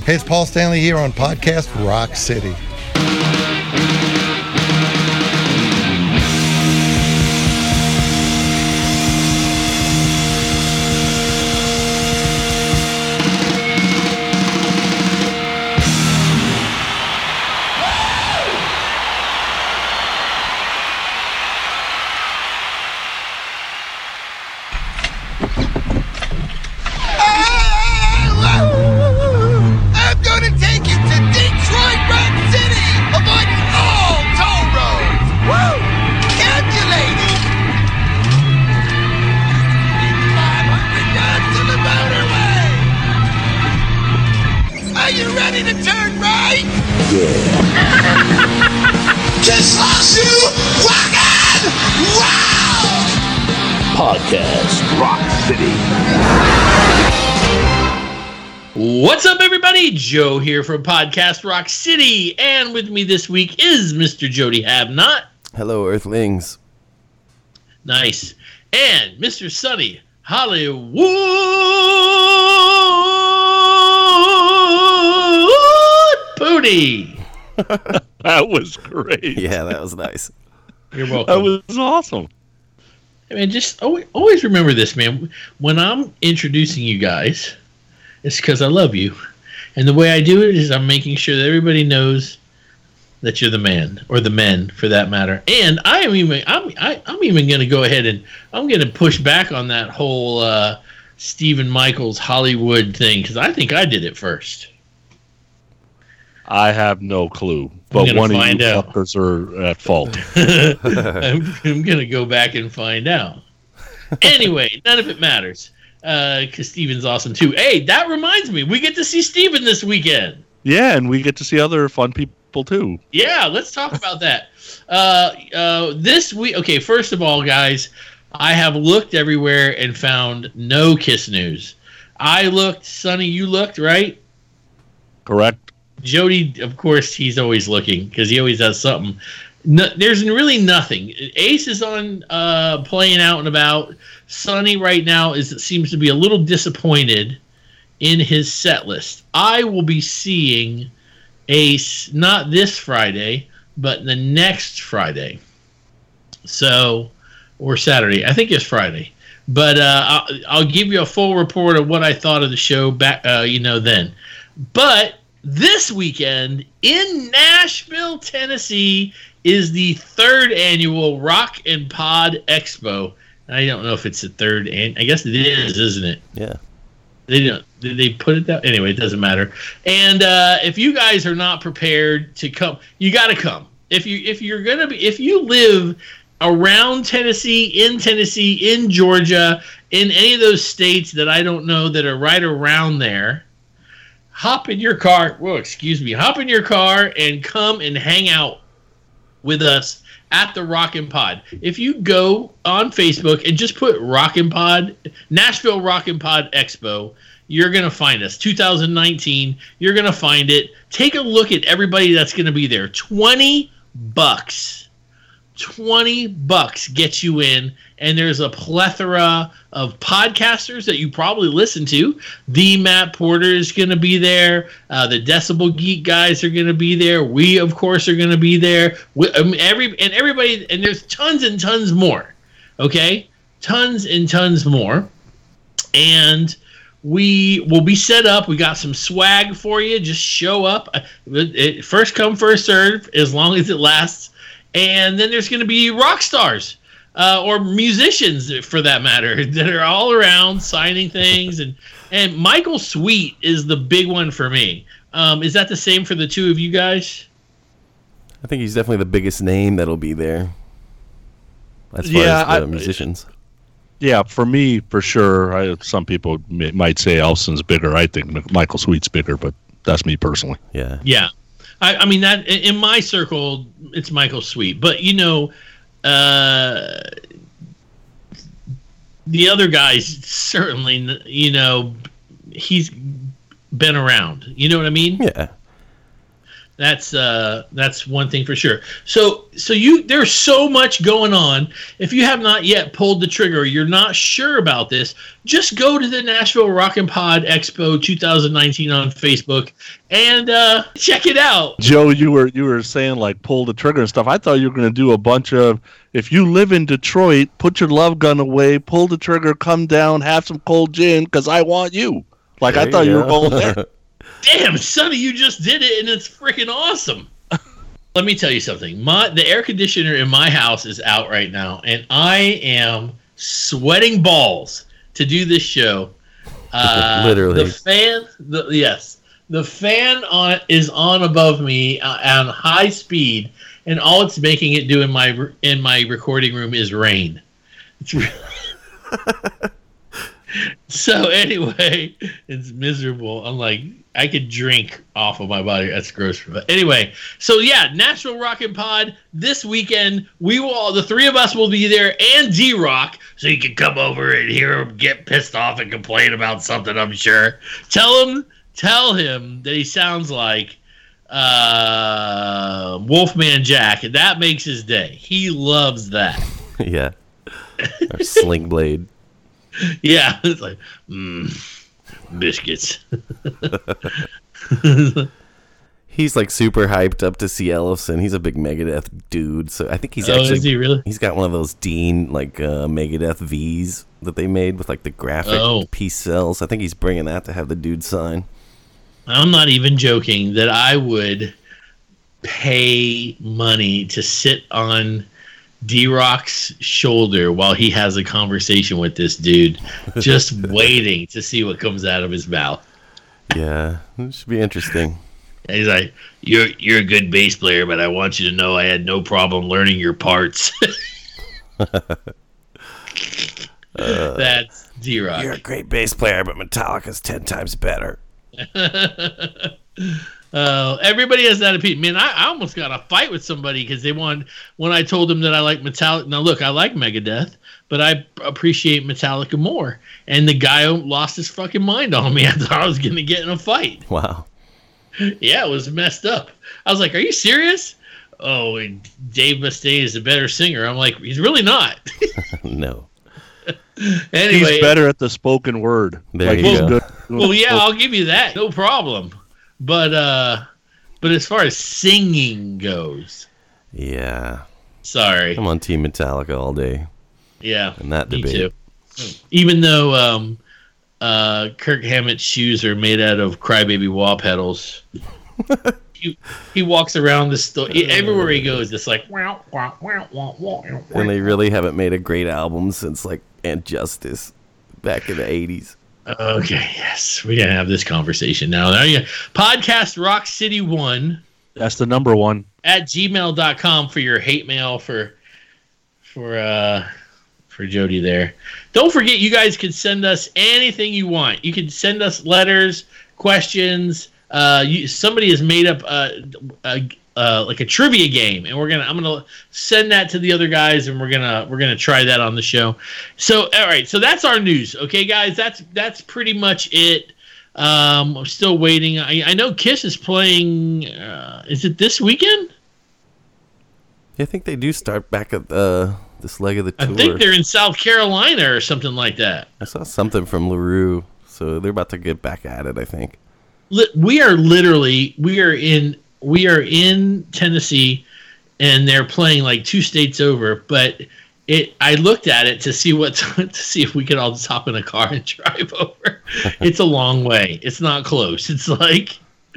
Hey, it's Paul Stanley here on Podcast Rock City. Podcast Rock City. What's up, everybody? Joe here from Podcast Rock City, and with me this week is Mr. Jody Habnot. Hello, Earthlings. Nice. And Mr. Sonny Hollywood Pooty. That was great. Yeah, that was nice. You're welcome. That was awesome. I mean, just always remember this, man. When I'm introducing you guys, it's because I love you. And the way I do it is I'm making sure that everybody knows that you're the man, or the men, for that matter. And I'm even going to go ahead and I'm going to push back on that whole Stephen Michaels Hollywood thing, because I think I did it first. I have no clue, but one of you fuckers are at fault. I'm going to go back and find out. Anyway, none of it matters, because Steven's awesome too. Hey, that reminds me, we get to see Steven this weekend. Yeah, and we get to see other fun people too. Yeah, let's talk about that. This week, okay, first of all, guys, I have looked everywhere and found no Kiss news. I looked, Sonny, you looked, right? Correct. Jody, of course, he's always looking because he always has something. No, there's really nothing. Ace is on playing out and about. Sonny right now seems to be a little disappointed in his set list. I will be seeing Ace not this Friday, but the next Friday. So, or Saturday. I think it's Friday. But I'll give you a full report of what I thought of the show back, then. But this weekend in Nashville, Tennessee, is the third annual Rock and Pod Expo. I don't know if it's the third, and I guess it is, isn't it? Yeah. Did they put it that? Anyway, it doesn't matter. And if you guys are not prepared to come, you got to come. If you live around Tennessee, in Georgia, in any of those states that I don't know that are right around there, hop in your car. Whoa, excuse me. Hop in your car and come and hang out with us at the Rockin' Pod. If you go on Facebook and just put Rockin' Pod, Nashville Rockin' Pod Expo, you're going to find us. 2019, you're going to find it. Take a look at everybody that's going to be there. $20. $20 gets you in, and there's a plethora of podcasters that you probably listen to. The Matt Porter is going to be there. The Decibel Geek guys are going to be there. We, of course, are going to be there. Everybody, and there's tons and tons more. Okay, tons and tons more, and we will be set up. We got some swag for you. Just show up. First come, first serve, as long as it lasts. And then there's going to be rock stars or musicians, for that matter, that are all around signing things. And Michael Sweet is the big one for me. Is that the same for the two of you guys? I think he's definitely the biggest name that'll be there. As far as the musicians. Yeah, for me, for sure. Some people might say Elson's bigger. I think Michael Sweet's bigger, but that's me personally. Yeah. Yeah. I mean, that in my circle, it's Michael Sweet. But, the other guys, certainly, he's been around. You know what I mean? Yeah. That's one thing for sure. So there's so much going on. If you have not yet pulled the trigger, you're not sure about this, just go to the Nashville Rockin' Pod Expo 2019 on Facebook and check it out. Joe, you were saying like pull the trigger and stuff. I thought you were going to do a bunch of, if you live in Detroit, put your love gun away, pull the trigger, come down, have some cold gin, because I want you. Like, I thought you were going there. Damn, Sonny, you just did it, and it's freaking awesome. Let me tell you something. The air conditioner in my house is out right now, and I am sweating balls to do this show. Literally. The fan is on above me on high speed, and all it's making it do in my recording room is rain. It's really So anyway, it's miserable. I'm like, I could drink off of my body. That's gross. But anyway, so yeah, Nashville Rockin' Pod this weekend. The three of us will be there, and D-Rock, so you can come over and hear him get pissed off and complain about something. I'm sure. Tell him that he sounds like Wolfman Jack, and that makes his day. He loves that. Yeah, or Sling Blade. Yeah, it's like biscuits. He's like super hyped up to see Ellefson. He's a big Megadeth dude, so I think he's is he really? He's got one of those Dean like Megadeth V's that they made with like the graphic piece cells. I think he's bringing that to have the dude sign. I'm not even joking that I would pay money to sit on D-Rock's shoulder while he has a conversation with this dude, just waiting to see what comes out of his mouth. Yeah, it should be interesting. And he's like, "You're a good bass player, but I want you to know I had no problem learning your parts." That's D-Rock. You're a great bass player, but Metallica's 10 times better. Everybody has that opinion. Man, I almost got a fight with somebody because when I told them that I like Metallica. Now, look, I like Megadeth, but I appreciate Metallica more. And the guy lost his fucking mind on me. I thought I was going to get in a fight. Wow. Yeah, it was messed up. I was like, are you serious? Oh, and Dave Mustaine is a better singer. I'm like, he's really not. No. Anyway, he's better at the spoken word. There you go. Good. Well, yeah, I'll give you that. No problem. But as far as singing goes, yeah. Sorry. I'm on Team Metallica all day. Yeah. In that me debate. Too. Even though Kirk Hammett's shoes are made out of crybaby wah pedals, he walks around the store everywhere he goes. It's like wow, wow, wow, wow, wow. And they really haven't made a great album since like And Justice back in the 80s. Okay, yes, we're gonna have this conversation now. There you go. Podcast Rock City 1. That's the number one at gmail.com for your hate mail for Jody there. Don't forget, you guys can send us anything you want. You can send us letters, questions. Somebody has made up like a trivia game, and I'm gonna send that to the other guys, and we're gonna try that on the show. So all right, so that's our news. Okay, guys, that's pretty much it. I'm still waiting. I know Kiss is playing. Is it this weekend? I think they do start back at this leg of the tour. I think they're in South Carolina or something like that. I saw something from LaRue, so they're about to get back at it, I think. We are in Tennessee, and they're playing like 2 states over. But I looked at it to see to see if we could all just hop in a car and drive over. It's a long way. It's not close. It's like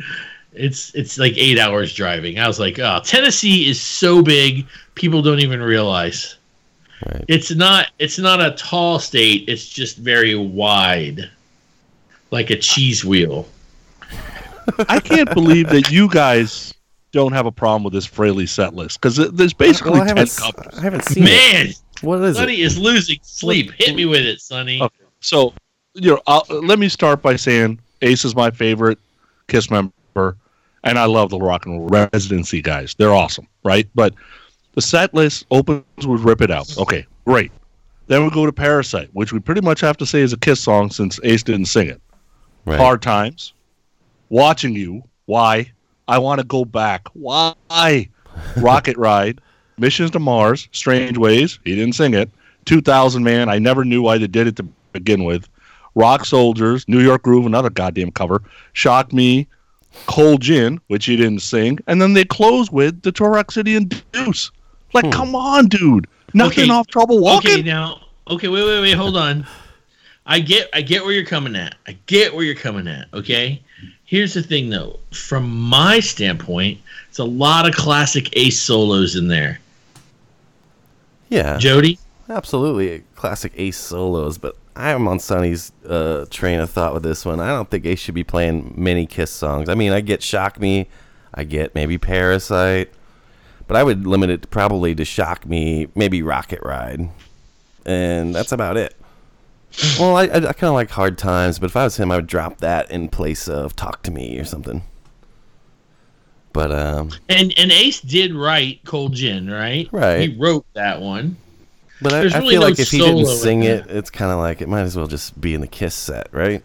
8 hours driving. I was like, oh, Tennessee is so big, people don't even realize. Right. It's not a tall state. It's just very wide, like a cheese wheel. I can't believe that you guys don't have a problem with this Fraley set list, because there's basically 10 covers. I haven't seen Man, it. What is Sonny is losing sleep. Hit me with it, Sonny. Okay. So, let me start by saying Ace is my favorite Kiss member, and I love the Rock and Roll Residency guys. They're awesome, right? But the set list opens with Rip It Out. Okay, great. Then we go to Parasite, which we pretty much have to say is a Kiss song since Ace didn't sing it. Right. Hard Times. Watching You. Why? I Want to Go Back. Why? Rocket Ride, Missions to Mars, Strange Ways. He didn't sing it. 2000 Man. I never knew why they did it to begin with. Rock Soldiers, New York Groove, another goddamn cover. Shock Me, Cold Gin, which he didn't sing. And then they close with the Turok City and Deuce. Like, come on, dude. Nothing off Trouble Walking. Okay, now. Okay, wait, hold on. I get where you're coming at. Okay? Here's the thing, though. From my standpoint, it's a lot of classic Ace solos in there. Yeah. Jody? Absolutely. Classic Ace solos, but I'm on Sonny's train of thought with this one. I don't think Ace should be playing many Kiss songs. I mean, I get Shock Me. I get maybe Parasite. But I would limit it probably to Shock Me, maybe Rocket Ride. And that's about it. Well, I kind of like Hard Times, but if I was him, I would drop that in place of Talk to Me or something. But and Ace did write Cold Gin, right? Right. He wrote that one. But I feel like if he didn't sing it, it's kind of like it might as well just be in the Kiss set, right?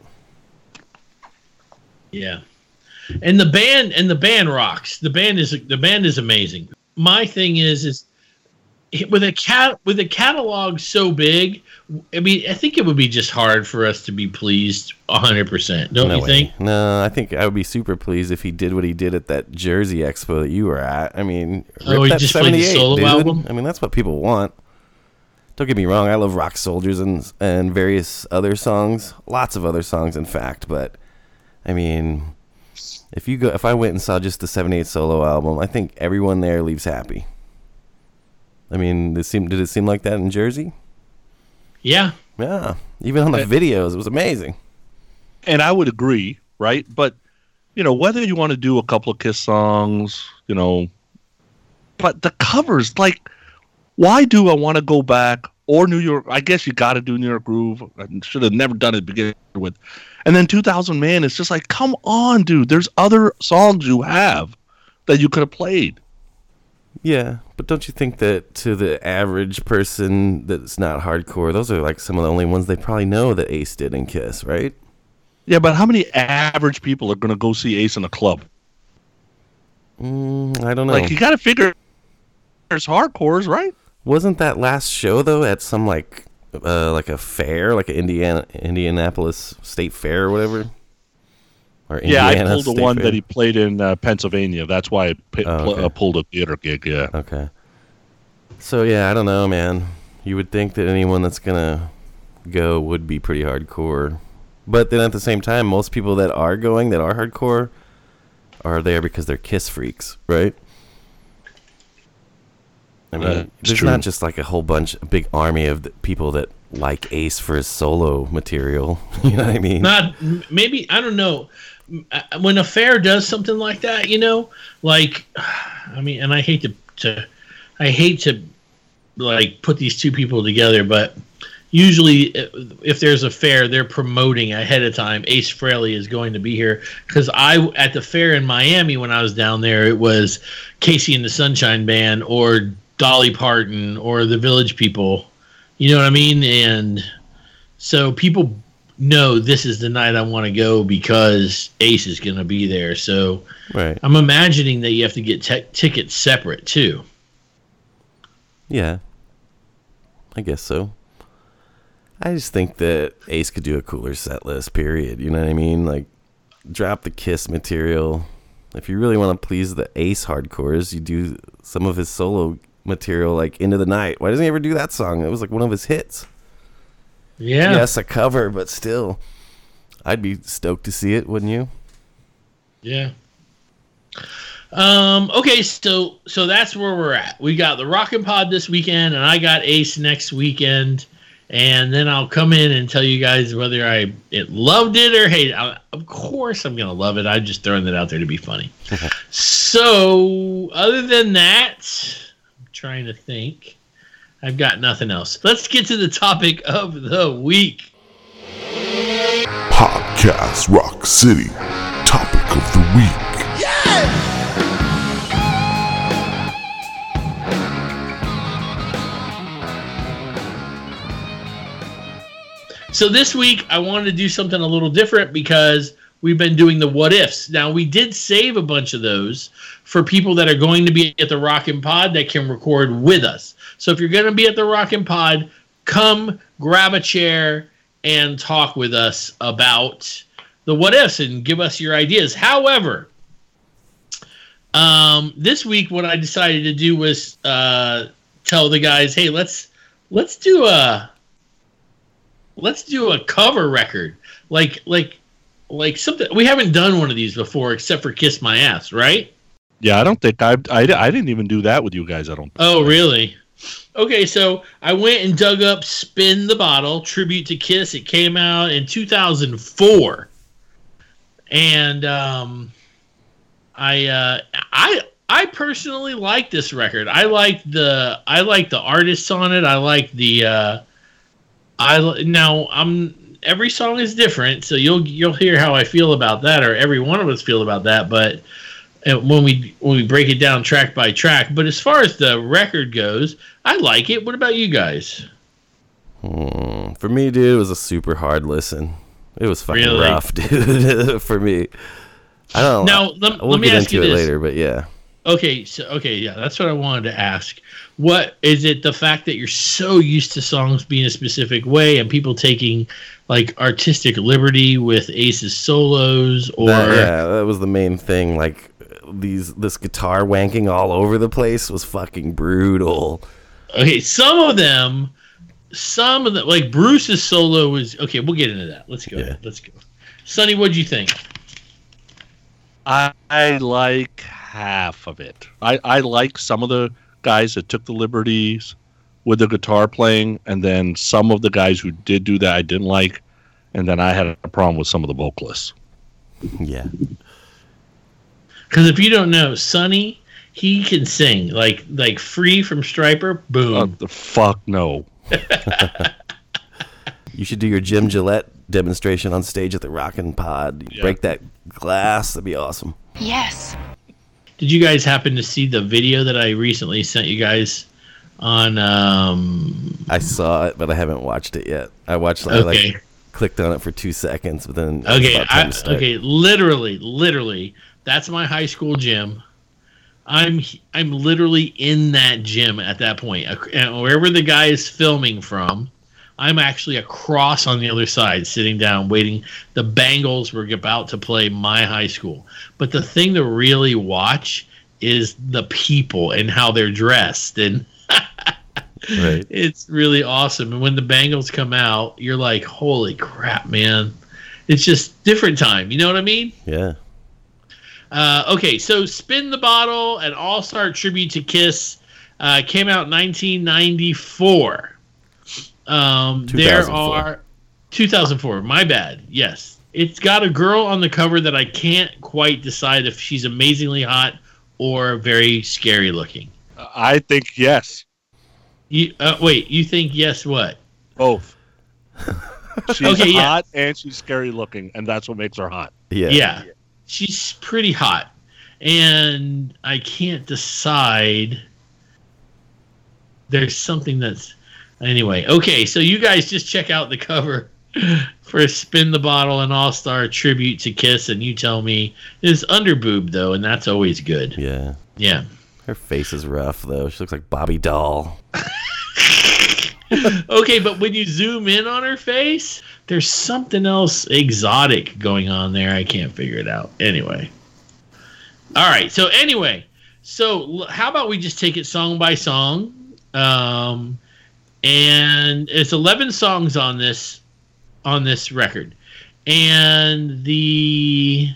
Yeah. And the band rocks. The band is amazing. My thing is with a catalog so big, I mean, I think it would be just hard for us to be pleased 100%. Don't you think? No, I think I would be super pleased if he did what he did at that Jersey Expo that you were at. I mean, he just played the solo dude. album? I mean, that's what people want. Don't get me wrong, I love Rock Soldiers and various other songs, lots of other songs, in fact. But I mean, if I went and saw just the 78 solo album, I think everyone there leaves happy. I mean, did it seem like that in Jersey? Yeah. Yeah. Even on the videos, it was amazing. And I would agree, right? But, whether you want to do a couple of Kiss songs, but the covers, like, why do I Want to Go Back or New York? I guess you got to do New York Groove. I should have never done it to begin with. And then 2000 Man, it's just like, come on, dude. There's other songs you have that you could have played. Yeah, but don't you think that to the average person that's not hardcore, those are like some of the only ones they probably know that Ace did in Kiss, right? Yeah, but how many average people are going to go see Ace in a club? I don't know. Like, you got to figure there's hardcores, right? Wasn't that last show, though, at some, like a fair, like an Indianapolis State Fair or whatever? Or I pulled the one that he played in Pennsylvania. That's why I pulled a theater gig, yeah. Okay. So, yeah, I don't know, man. You would think that anyone that's going to go would be pretty hardcore. But then at the same time, most people that are going, that are hardcore, are there because they're Kiss freaks, right? I mean, there's not just like a big army of people that like Ace for his solo material. You know what I mean? Maybe, I don't know. When a fair does something like that, like, I mean, and I hate to like put these two people together, but usually if there's a fair, they're promoting ahead of time. Ace Frehley is going to be here, because at the fair in Miami when I was down there, it was Casey and the Sunshine Band or Dolly Parton or the Village People. You know what I mean? And so people know this is the night I want to go because Ace is going to be there. So right. I'm imagining that you have to get tickets separate too. Yeah, I guess so. I just think that Ace could do a cooler set list, period. You know what I mean? Like, drop the Kiss material. If you really want to please the Ace hardcores, you do some of his solo material, like Into the Night. Why doesn't he ever do that song? It was like one of his hits. Yeah. Yes, a cover, but still. I'd be stoked to see it, wouldn't you? Yeah. Okay, so that's where we're at. We got the Rockin' Pod this weekend, and I got Ace next weekend. And then I'll come in and tell you guys whether I loved it or hated it. Of course I'm going to love it. I'm just throwing that out there to be funny. So, other than that, I'm trying to think. I've got nothing else. Let's get to the topic of the week. Podcast Rock City. Topic of the week. Yeah! So this week, I wanted to do something a little different because we've been doing the what ifs. Now, we did save a bunch of those for people that are going to be at the Rockin' Pod that can record with us. So if you're going to be at the Rockin' Pod, come grab a chair and talk with us about the what ifs and give us your ideas. However, this week what I decided to do was tell the guys, hey, let's do a cover record, like something. We haven't done one of these before, except for "Kiss My Ass," right? Yeah, I don't think I didn't even do that with you guys. I don't. Oh, really? Okay, so I went and dug up "Spin the Bottle" tribute to Kiss. It came out in 2004, and I personally like this record. I like the artists on it. I like the every song is different, so you'll hear how I feel about that, or every one of us feel about that. But when we break it down track by track, but as far as the record goes, I like it. What about you guys? For me, dude, it was a super hard listen. It was fucking Really? rough, dude. For me, I don't know. Now We'll let me get ask you into it this. later, but yeah. Okay, yeah, that's what I wanted to ask. What is it? The fact that you're so used to songs being a specific way and people taking like artistic liberty with Ace's solos, or That was the main thing. Like this guitar wanking all over the place was fucking brutal. okay, some of them, like Bruce's solo was okay. We'll get into that. Let's go. Yeah. Let's go. Sonny, what'd you think? I like half of it. I like some of the guys that took the liberties with the guitar playing, and then some of the guys who did do that I didn't like, and then I had a problem with some of the vocalists. Yeah. Because if you don't know, Sonny, he can sing like Free from Striper. Boom. The fuck no. You should do your Jim Gillette demonstration on stage at the Rockin' Pod. Yeah. Break that glass. That'd be awesome. Yes. Did you guys happen to see the video that I recently sent you guys on? I saw it, but I haven't watched it yet. I Okay. clicked on it for 2 seconds, but then it was Okay, about time to start. literally, that's my high school gym. I'm literally in that gym at that point. And wherever the guy is filming from, I'm actually across on the other side, sitting down, waiting. The Bengals were about to play my high school. But the thing to really watch is the people and how they're dressed. And Right. it's really awesome. And when the Bengals come out, you're like, holy crap, man. It's just different time. You know what I mean? Yeah. Okay, so Spin the Bottle, an all-star tribute to Kiss, came out in 1994. There 2004. are 2004. My bad. Yes, it's got a girl on the cover that I can't quite decide if she's amazingly hot or very scary looking. I think yes. You wait. You think yes? What? Both. She's Okay, yeah. hot and she's scary looking, and that's what makes her hot. Yeah. Yeah, she's pretty hot, and I can't decide. There's something that's anyway. Okay, so you guys just check out the cover for Spin the Bottle, an all-star tribute to Kiss, and you tell me it's underboob though, and that's always good. Yeah. Yeah. Her face is rough, though. She looks like Bobby Doll. Okay, but when you zoom in on her face, there's something else exotic going on there. I can't figure it out. Anyway. All right. So anyway, how about we just take it song by song? And it's 11 songs on this record, and the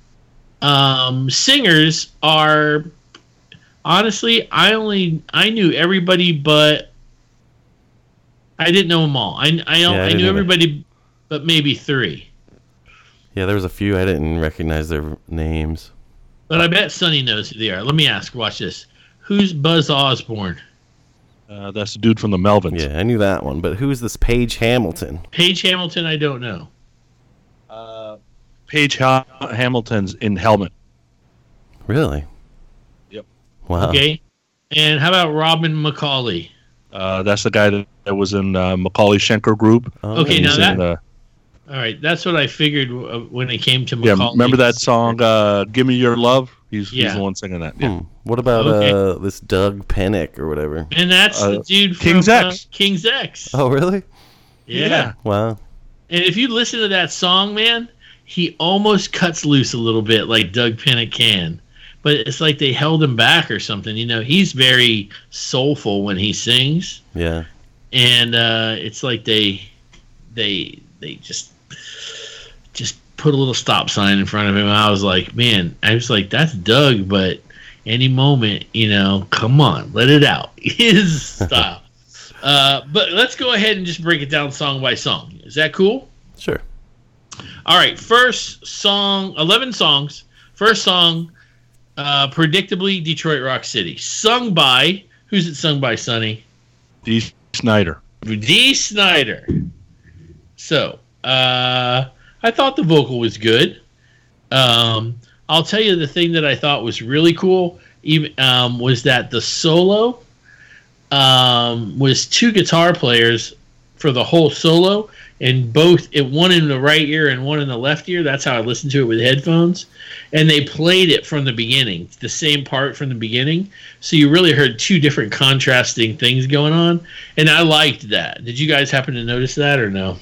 singers are honestly I knew everybody, but I didn't know them all. I didn't knew either. everybody, but maybe 3. Yeah, there was a few I didn't recognize their names. But I bet Sonny knows who they are. Let me ask. Watch this. Who's Buzz Osborne? That's the dude from the Melvins. Yeah, I knew that one. But who's this Paige Hamilton? Paige Hamilton. I don't know. Paige Hamilton's in Helmet. Really? Yep. Wow. Okay. And how about Robin McCauley? That's the guy that was in Macaulay Schenker Group. Oh, Okay, He's now in, All right, that's what I figured when it came to Yeah, Macaulay. remember that song, "Give Me Your Love"? He's Yeah. the one singing that. Yeah. What about Okay. this Doug Pennick or whatever? And that's the dude from King's X. King's X. Oh, really? Yeah. Wow. And if you listen to that song, man, he almost cuts loose a little bit like Doug Pennick can. But it's like they held him back or something. You know, he's very soulful when he sings. Yeah. And it's like they just put a little stop sign in front of him. I was like, that's Doug, but any moment, come on, let it out. His style. But let's go ahead and just break it down song by song. Is that cool? Sure. All right. First song, 11 songs. First song, predictably Detroit Rock City. Sung by, who's it sung by, Sonny? Dee Snider. Dee Snider. So, I thought the vocal was good. I'll tell you the thing that I thought was really cool was that the solo was two guitar players for the whole solo, and one in the right ear and one in the left ear. That's how I listened to it with headphones. And they played it from the beginning, the same part from the beginning. So you really heard two different contrasting things going on. And I liked that. Did you guys happen to notice that or no?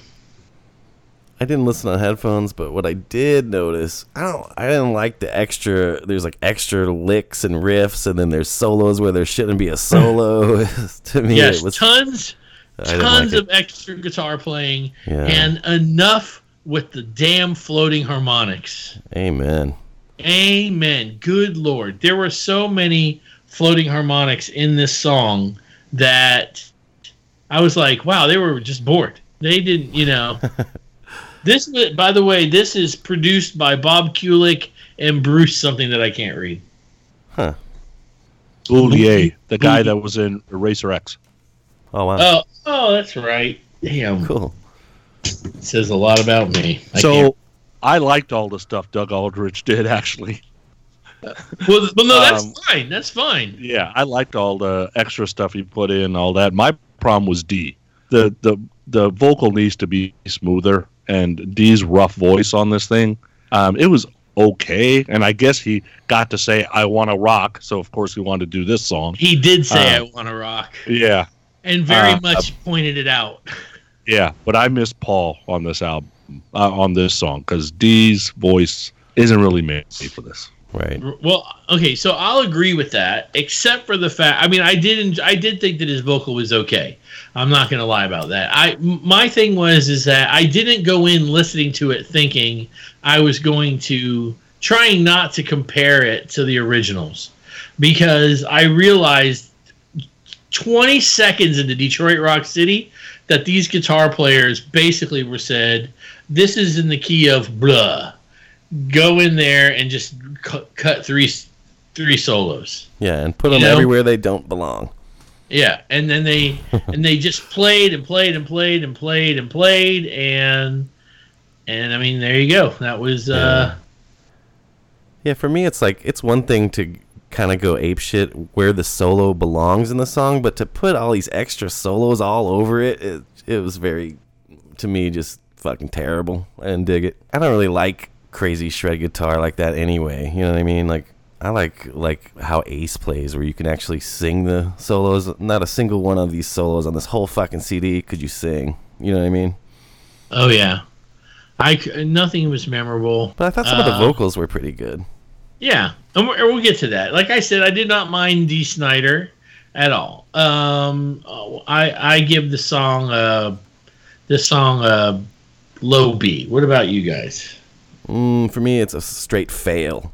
I didn't listen on headphones, but what I did notice, I didn't like the extra. There's like extra licks and riffs, and then there's solos where there shouldn't be a solo. To me, Yes, it was tons like of extra guitar playing, Yeah. and enough with the damn floating harmonics. Amen. Amen. Good Lord. There were so many floating harmonics in this song that I was like, wow, they were just bored. They didn't, This, by the way, this is produced by Bob Kulick and Bruce, something that I can't read. Huh. Boulier, the guy that was in Eraser X. Oh wow. Oh, that's right. Damn. Cool. It says a lot about me. I liked all the stuff Doug Aldrich did, actually. Well, no, that's fine. That's fine. Yeah, I liked all the extra stuff he put in, all that. My problem was Dee. The vocal needs to be smoother, and Dee's rough voice on this thing, it was okay. And I guess he got to say, "I want to rock," so of course he wanted to do this song. He did say, "I want to rock." Yeah. And very much pointed it out. Yeah, but I miss Paul on this album, on this song, because Dee's voice isn't really made for this. Right. Well, okay, so I'll agree with that, except for the fact. I mean, I did think that his vocal was okay. I'm not going to lie about that. My thing is that I didn't go in listening to it thinking I was going to trying not to compare it to the originals, because I realized 20 seconds into Detroit Rock City that these guitar players basically were said, "This is in the key of blah. Go in there and just cut three solos." Yeah, and put them everywhere they don't belong. Yeah, and then they just played and played and played and played and played, and I mean, there you go. That was Yeah, for me, it's one thing to kind of go apeshit where the solo belongs in the song, but to put all these extra solos all over it was very, to me, just fucking terrible. I didn't dig it. I don't really like crazy shred guitar like that anyway. You know what I mean? Like, I like how Ace plays, where you can actually sing the solos. Not a single one of these solos on this whole fucking CD could you sing. You know what I mean? oh yeah, nothing was memorable. But I thought some of the vocals were pretty good. Yeah, and we'll get to that. Like I said, I did not mind Dee Snider at all. I give the song low B. What about you guys? For me, it's a straight fail.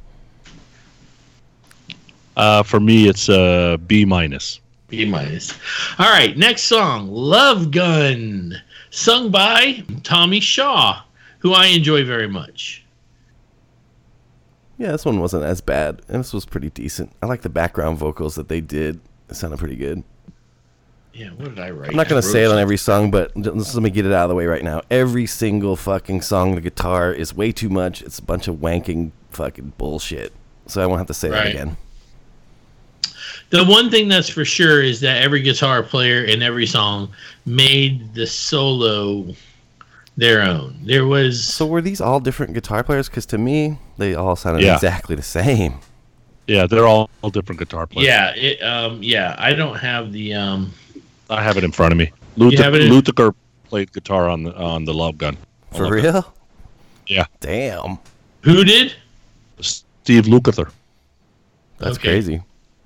For me, it's a B-. B minus. All right, next song, Love Gun, sung by Tommy Shaw, who I enjoy very much. Yeah, this one wasn't as bad, and this was pretty decent. I like the background vocals that they did. It sounded pretty good. Yeah, what did I write? I'm not going to say it on every song, but just let me get it out of the way right now. Every single fucking song, the guitar is way too much. It's a bunch of wanking fucking bullshit. So I won't have to say that again. The one thing that's for sure is that every guitar player in every song made the solo their own. There was So were these all different guitar players? Because to me, they all sounded exactly the same. Yeah, they're all different guitar players. yeah. I don't have the I have it in front of me. Luther played guitar on the Love Gun. For real? Yeah. Damn. Who did? Steve Lukather. That's crazy.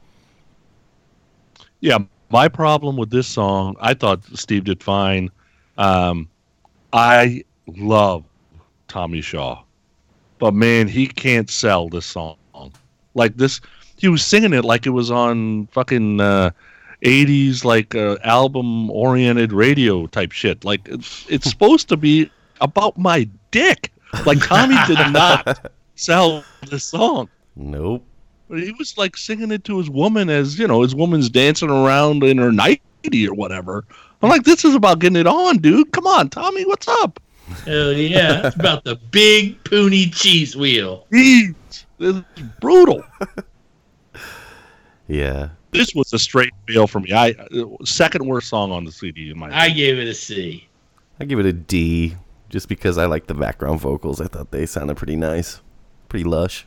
Yeah, my problem with this song, I thought Steve did fine. I love Tommy Shaw, but man, he can't sell this song like this. He was singing it like it was on fucking 80s like album-oriented radio type shit. Like it's supposed to be about my dick. Like Tommy did not sell this song. Nope. But he was like singing it to his woman as, his woman's dancing around in her nightie or whatever. I'm like, this is about getting it on, dude. Come on, Tommy, what's up? Hell yeah. It's about the big poony cheese wheel. Jeez, this is brutal. Yeah. This was a straight fail for me. Second worst song on the CD in my opinion. I gave it a C. I give it a D, just because I like the background vocals. I thought they sounded pretty nice, pretty lush.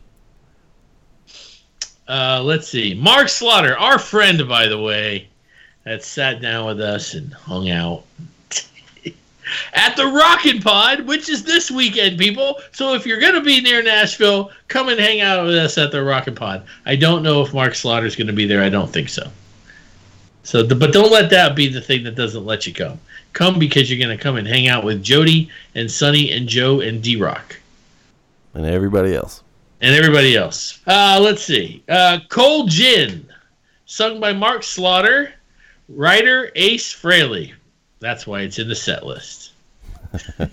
Let's see. Mark Slaughter, our friend, by the way, that sat down with us and hung out at the Rockin' Pod, which is this weekend, people. So if you're going to be near Nashville, come and hang out with us at the Rockin' Pod. I don't know if Mark Slaughter's going to be there. I don't think so. But don't let that be the thing that doesn't let you come. Come because you're going to come and hang out with Jody and Sonny and Joe and D-Rock. And everybody else. Let's see. Cold Gin, sung by Mark Slaughter, writer Ace Frehley. That's why it's in the set list. What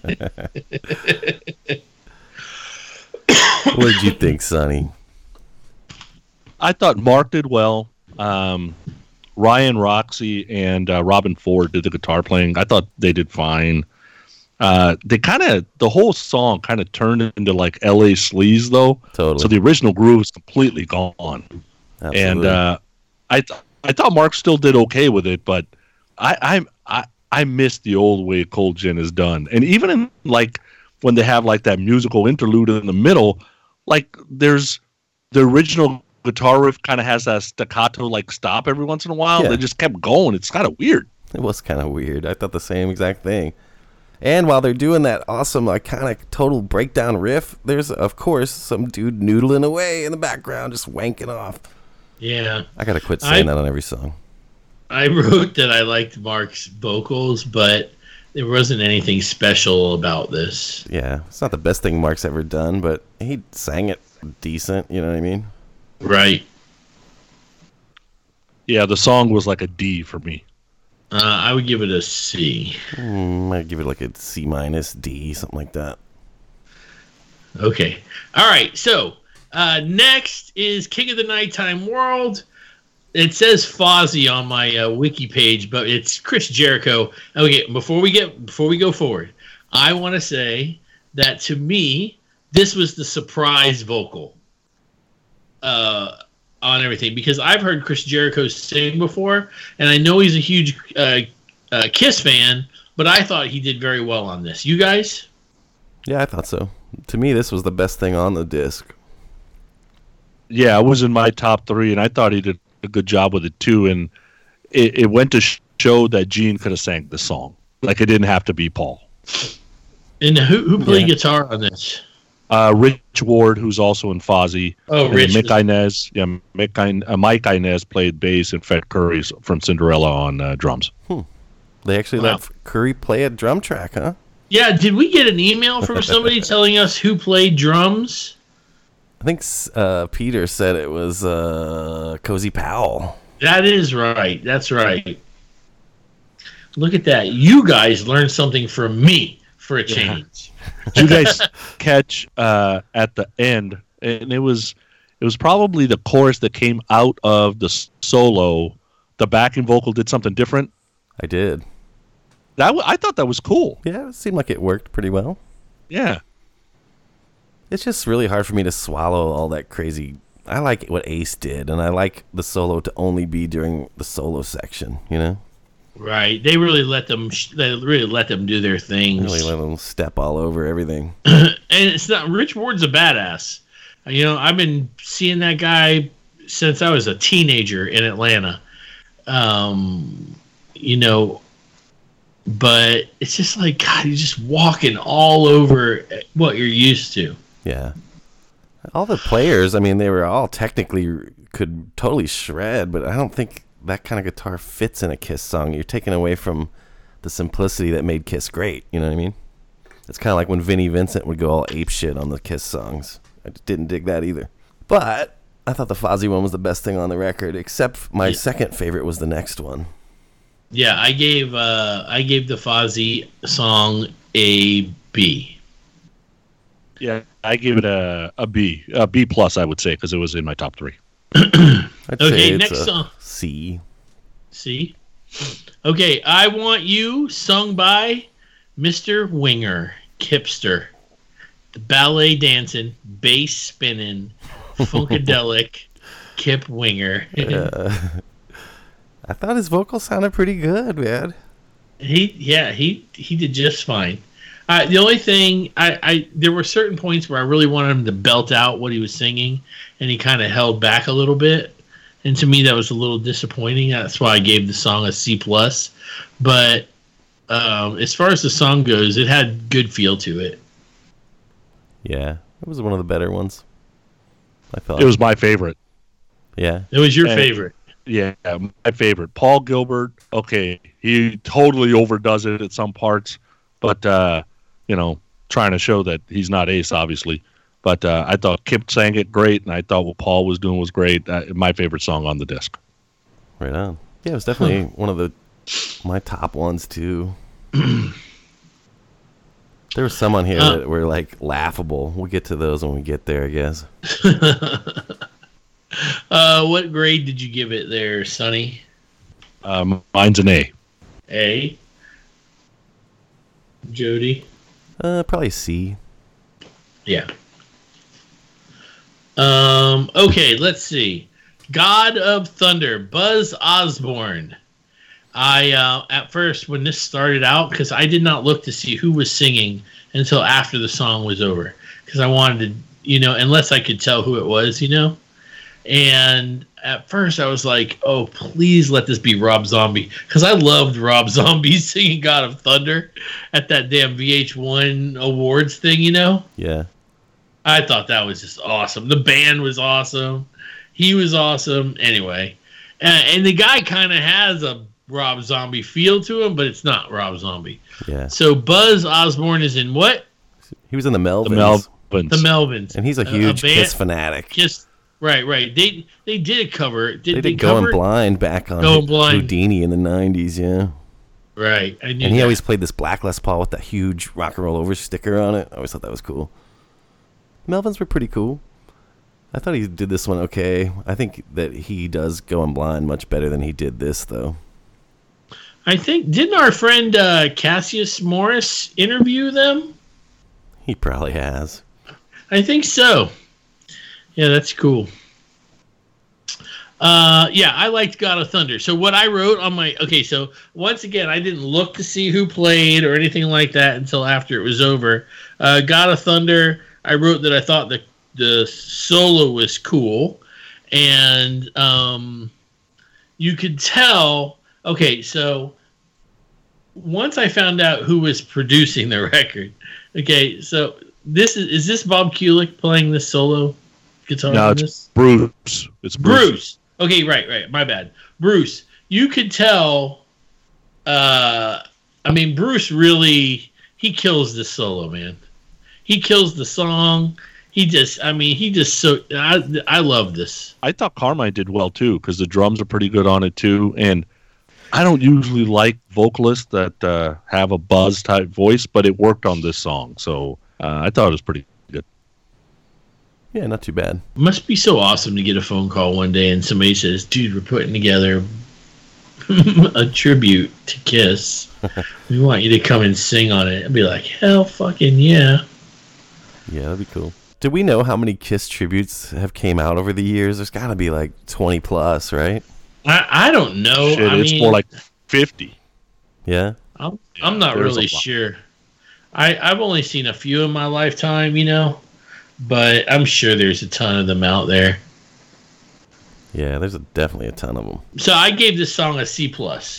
did you think, Sonny? I thought Mark did well. Ryan Roxy and Robin Ford did the guitar playing. I thought they did fine. The whole song kind of turned into like LA sleaze though. Totally. So the original groove is completely gone. Absolutely. And I thought Mark still did okay with it, but I miss the old way Cold Gin is done. And even in like when they have like that musical interlude in the middle, like there's the original guitar riff kind of has that staccato like stop every once in a while. Yeah. They just kept going. It's kind of weird. It was kind of weird. I thought the same exact thing. And while they're doing that awesome, iconic, total breakdown riff, there's, of course, some dude noodling away in the background, just wanking off. Yeah. I gotta quit saying that on every song. I wrote that I liked Mark's vocals, but there wasn't anything special about this. Yeah, it's not the best thing Mark's ever done, but he sang it decent, you know what I mean? Right. Yeah, the song was like a D for me. I would give it a C. I'd give it like a C minus, D, something like that. Okay. All right. So next is King of the Nighttime World. It says Fozzy on my wiki page, but it's Chris Jericho. Okay. Before we go forward, I want to say that to me, this was the surprise vocal on everything, because I've heard Chris Jericho sing before, and I know he's a huge Kiss fan, but I thought he did very well on this. You guys? Yeah, I thought so. To me, this was the best thing on the disc. Yeah, it was in my top 3, and I thought he did a good job with it too. And it went to show that Gene could have sang the song. Like, it didn't have to be Paul. And who played guitar on this? Rich Ward, who's also in Fozzy. Oh, Rich. Mick Inez. Yeah, Mike Inez played bass, and Fred Curry from Cinderella on drums. They actually let Curry play a drum track, huh? Yeah, did we get an email from somebody telling us who played drums? I think Peter said it was Cozy Powell. That is right. That's right. Look at that. You guys learned something from me for a change. Did you guys catch at the end? And it was probably the chorus that came out of the solo. The backing vocal did something different. I did. I thought that was cool. Yeah, it seemed like it worked pretty well. Yeah. It's just really hard for me to swallow all that crazy. I like what Ace did, and I like the solo to only be during the solo section, you know? Right. They really let them. They really let them do their things. Really let them step all over everything. And it's not. Rich Ward's a badass. You know, I've been seeing that guy since I was a teenager in Atlanta. You know, but it's just like, God, he's just walking all over what you're used to. Yeah. All the players, I mean, they were all technically could totally shred, but I don't think that kind of guitar fits in a Kiss song. You're taking away from the simplicity that made Kiss great. You know what I mean? It's kind of like when Vinnie Vincent would go all ape shit on the Kiss songs. I just didn't dig that either. But I thought the Fozzy one was the best thing on the record, except my second favorite was the next one. Yeah, I gave the Fozzy song a B. Yeah, I gave it a B plus, I would say, because it was in my top 3. I'd say Okay, it's next a song. C. See? Okay, I Want You, sung by Mr. Winger, Kipster. The ballet dancing, bass spinning, funkadelic, Kip Winger. I thought his vocal sounded pretty good, man. He did just fine. The only thing, there were certain points where I really wanted him to belt out what he was singing, and he kind of held back a little bit. And to me, that was a little disappointing. That's why I gave the song a C+. But as far as the song goes, it had good feel to it. Yeah, it was one of the better ones. I felt It was my favorite. Yeah. It was your favorite. Yeah, my favorite. Paul Gilbert, okay, he totally overdoes it at some parts, but, you know, trying to show that he's not Ace, obviously. But I thought Kip sang it great, and I thought what Paul was doing was great. My favorite song on the disc. Right on. Yeah, it was definitely one of my top ones, too. There were some on here that were, like, laughable. We'll get to those when we get there, I guess. What grade did you give it there, Sonny? Mine's an A. A. Jody? Probably C. Yeah. Okay, let's see. God of Thunder, Buzz Osborne. I at first, when this started out, because I did not look to see who was singing until after the song was over, because I wanted to, you know, unless I could tell who it was, you know. And at first I was like, oh, please let this be Rob Zombie, because I loved Rob Zombie singing God of Thunder at that damn VH1 awards thing, you know. Yeah. I thought that was just awesome. The band was awesome. He was awesome. Anyway, and the guy kind of has a Rob Zombie feel to him, but it's not Rob Zombie. Yeah. So Buzz Osborne is in what? He was in the Melvins. The Melvins. And he's a huge Kiss fanatic. Right. They did a cover. They did Going Blind back on Houdini in the 90s, yeah. Right. I knew and he that. always played this Black Les Paul with that huge rock and roll over sticker on it. I always thought that was cool. Melvins were pretty cool. I thought he did this one okay. I think that he does Going Blind much better than he did this, though. I think, didn't our friend Cassius Morris interview them? He probably has. I think so. Yeah, that's cool. Yeah, I liked God of Thunder. So what I wrote on my... Okay, so once again, I didn't look to see who played or anything like that until after it was over. God of Thunder, I wrote that I thought the solo was cool. And you could tell... Okay, so once I found out who was producing the record... Okay, so this is this Bob Kulick playing this solo guitar? No, it's Bruce. It's Bruce. Okay, right. My bad. Bruce. You could tell. I mean, Bruce really he kills this solo, man. He kills the song. I love this. I thought Carmine did well too, because the drums are pretty good on it too, and I don't usually like vocalists that have a buzz type voice, but it worked on this song, so I thought it was pretty good. Yeah, not too bad. Must be so awesome to get a phone call one day and somebody says, "Dude, we're putting together a tribute to Kiss. We want you to come and sing on it." I'd be like, hell fucking yeah. Yeah, that'd be cool. Do we know how many Kiss tributes have came out over the years? There's got to be like 20 plus, right? I don't know. Shit, it's more like 50. Yeah. I'm not there's really a lot. sure. I've only seen a few in my lifetime, but I'm sure there's a ton of them out there. Yeah, there's definitely a ton of them. So I gave this song a C+.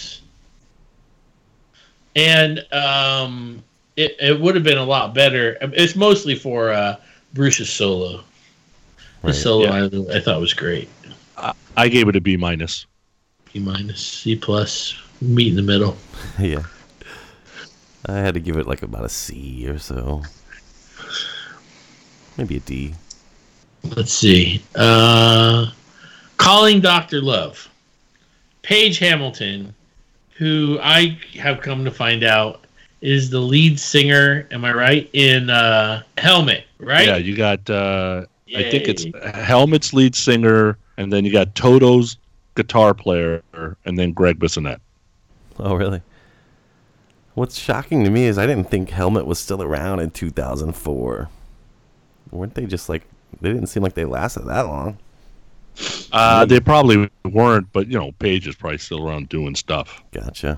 And it would have been a lot better. It's mostly for Bruce's solo. The Right. solo Yeah. I thought was great. I gave it a B minus. B minus, C plus, meet in the middle. Yeah. I had to give it like about a C or so. Maybe a D. Let's see. Calling Dr. Love. Paige Hamilton, who I have come to find out is the lead singer, am I right, in Helmet, right? Yeah, you got I think it's Yay. Helmet's lead singer, and then you got Toto's guitar player, and then Greg Bissonette. Oh, really? What's shocking to me is I didn't think Helmet was still around in 2004. Weren't they just like, they didn't seem like they lasted that long. They probably weren't, but Paige is probably still around doing stuff. Gotcha.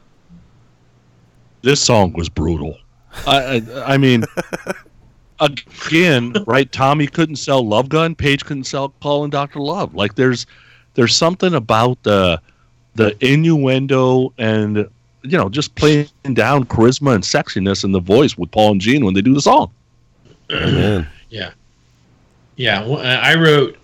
This song was brutal. I mean, again, right? Tommy couldn't sell Love Gun. Paige couldn't sell Calling Dr. Love. Like there's something about the innuendo and just playing down charisma and sexiness in the voice with Paul and Gene when they do the song. Amen. Yeah. Well, I wrote.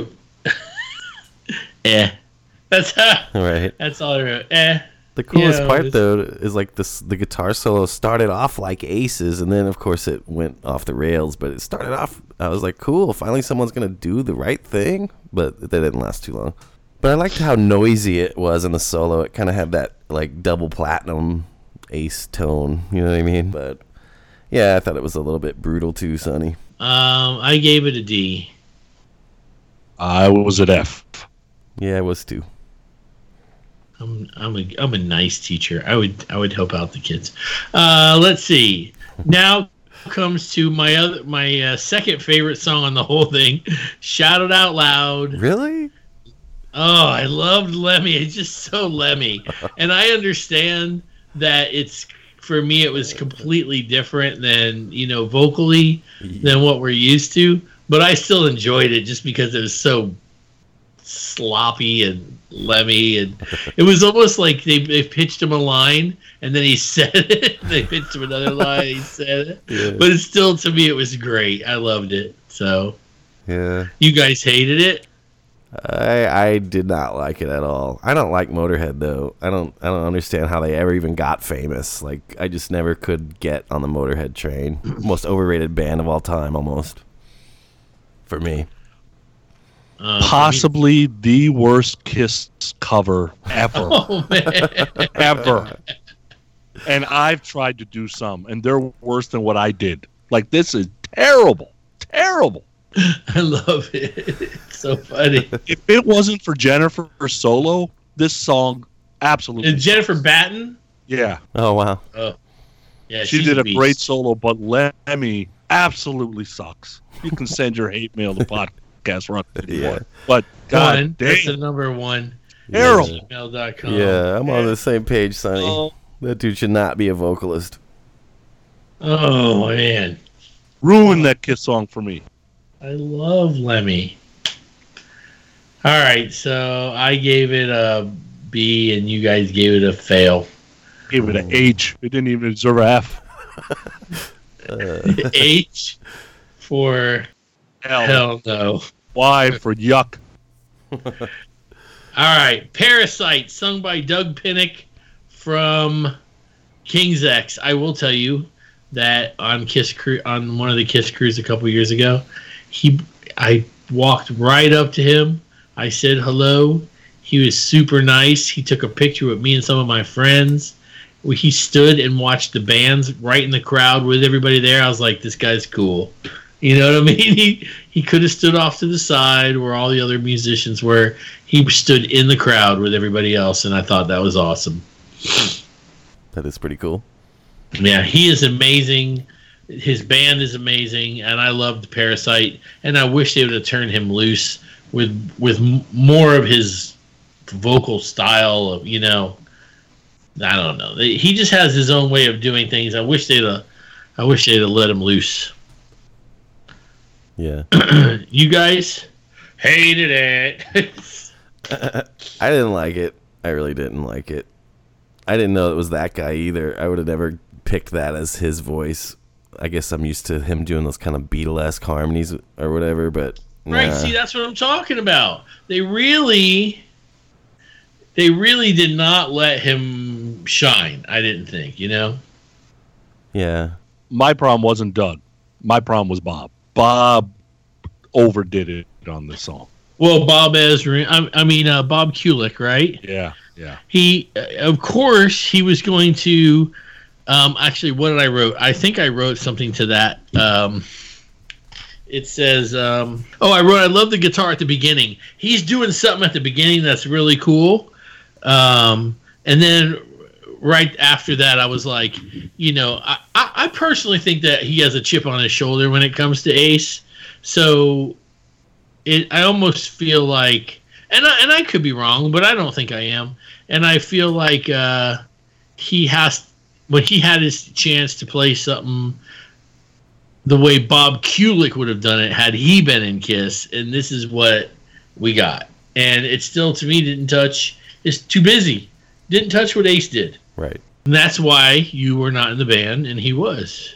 That's Right. that's all I wrote. The coolest Yeah, part, it's- though, is like the guitar solo started off like Aces, and then, of course, it went off the rails. But it started off, I was like, cool, finally someone's going to do the right thing. But that didn't last too long. But I liked how noisy it was in the solo. It kind of had that, like, double platinum Ace tone, you know what I mean? But, yeah, I thought it was a little bit brutal, too, Sonny. I gave it a D. I was at F. Yeah, it was, too. I'm a nice teacher. I would help out the kids. Let's see. Now comes to my second favorite song on the whole thing. Shout It Out Loud. Really? Oh, I loved Lemmy. It's just so Lemmy. And I understand that for me it was completely different than, vocally than what we're used to, but I still enjoyed it just because it was so sloppy and Lemmy, and it was almost like they pitched him a line and then he said it. They pitched him another line, he said it. Yeah. But it's still, to me, it was great. I loved it. So Yeah. you guys hated it? I did not like it at all. I don't like Motorhead though. I don't understand how they ever even got famous. Like I just never could get on the Motorhead train. Most overrated band of all time, almost. For me. Possibly the worst Kiss cover ever. Oh man. Ever. And I've tried to do some, and they're worse than what I did. Like, this is terrible. Terrible. I love it. It's so funny. If it wasn't for Jennifer solo, this song absolutely. And Jennifer Batten? Yeah. Oh wow. Yeah, She she's did a beast. great solo, but Lemmy absolutely sucks. You can send your hate mail to podcast rock. Yeah. But God One. That's the damn. number one. Terrible. Gmail.com. Yeah, I'm on the same page, Sonny. Oh, That dude should not be a vocalist. Oh man. ruined that Kiss song for me. I love Lemmy. All right, so I gave it a B, and you guys gave it a fail. Gave it an H. It didn't even deserve a F. H for hell no. Y for yuck. All right, Parasite, sung by Doug Pinnick from King's X. I will tell you that on on one of the Kiss Cruise a couple years ago, I walked right up to him. I said hello. He was super nice. He took a picture with me and some of my friends. He stood and watched the bands right in the crowd with everybody there. I was like, this guy's cool. You know what I mean? He could have stood off to the side where all the other musicians were. He stood in the crowd with everybody else, and I thought that was awesome. That is pretty cool. Yeah, he is amazing. His band is amazing, and I loved Parasite. And I wish they would have turned him loose with more of his vocal style of, I don't know. He just has his own way of doing things. I wish they'd have let him loose. Yeah. You guys hated it. I didn't like it. I really didn't like it. I didn't know it was that guy either. I would have never picked that as his voice. I guess I'm used to him doing those kind of Beatlesque harmonies or whatever, but right, see, that's what I'm talking about. They really did not let him shine, I didn't think, Yeah. My problem wasn't Doug. My problem was Bob. Bob overdid it on this song. Well, Bob Kulick, right? Yeah. He, of course, he was going to. Actually, what did I wrote? I think I wrote something to that. It says, I love the guitar at the beginning. He's doing something at the beginning that's really cool. And then right after that, I was like, I personally think that he has a chip on his shoulder when it comes to Ace. So I almost feel like, and I could be wrong, but I don't think I am. And I feel like when he had his chance to play something the way Bob Kulick would have done it had he been in Kiss, and this is what we got. And it still, to me, didn't touch. It's too busy. Didn't touch what Ace did. Right. And that's why you were not in the band, and he was.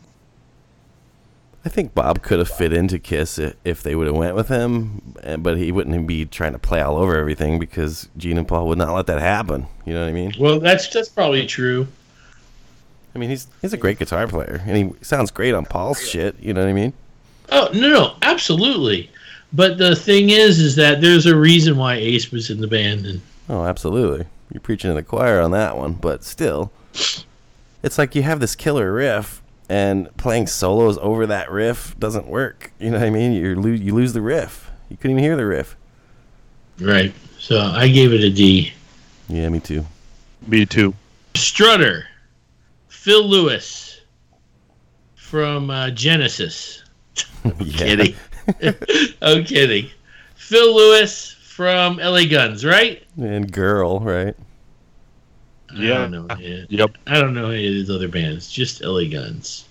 I think Bob could have fit into Kiss if they would have went with him, but he wouldn't be trying to play all over everything because Gene and Paul would not let that happen. You know what I mean? Well, that's probably true. I mean, he's a great guitar player, and he sounds great on Paul's shit. You know what I mean? Oh, no, absolutely. But the thing is that there's a reason why Ace was in the band. And oh, absolutely. You're preaching to the choir on that one, but still, it's like you have this killer riff, and playing solos over that riff doesn't work. You know what I mean? You lose the riff. You couldn't even hear the riff. Right. So I gave it a D. Yeah, me too. Me too. Strutter. Phil Lewis from Genesis. Kidding. I'm kidding. Phil Lewis from LA Guns, right? And Girl, right? Yeah. I don't know. Yep. I don't know any of these other bands. Just LA Guns.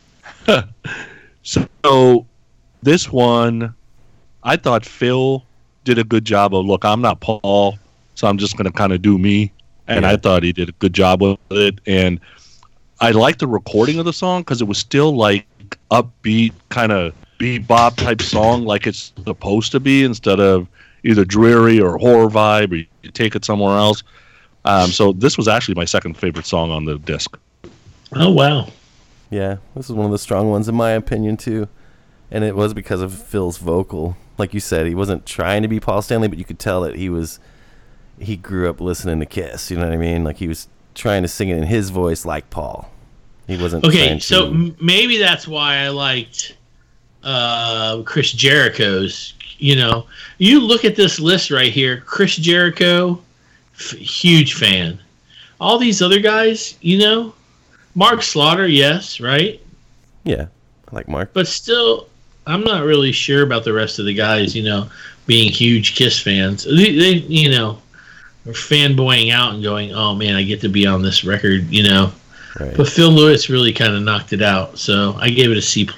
So this one, I thought Phil did a good job of, look, I'm not Paul, so I'm just going to kind of do me. And I thought he did a good job with it. And I liked the recording of the song because it was still like upbeat, kind of bebop type song like it's supposed to be, instead of either dreary or horror vibe, or you take it somewhere else. So this was actually my second favorite song on the disc. Oh, wow. Yeah, this is one of the strong ones in my opinion too. And it was because of Phil's vocal. Like you said, he wasn't trying to be Paul Stanley, but you could tell that he grew up listening to Kiss, you know what I mean? Like he was trying to sing it in his voice like Paul. He wasn't okay, so maybe that's why I liked Chris Jericho's. You look at this list right here, Chris Jericho, huge fan. All these other guys, Mark Slaughter, yes, right? Yeah, I like Mark. But still, I'm not really sure about the rest of the guys, being huge Kiss fans. They are fanboying out and going, oh man, I get to be on this record, Right. But Phil Lewis really kind of knocked it out, so I gave it a C+.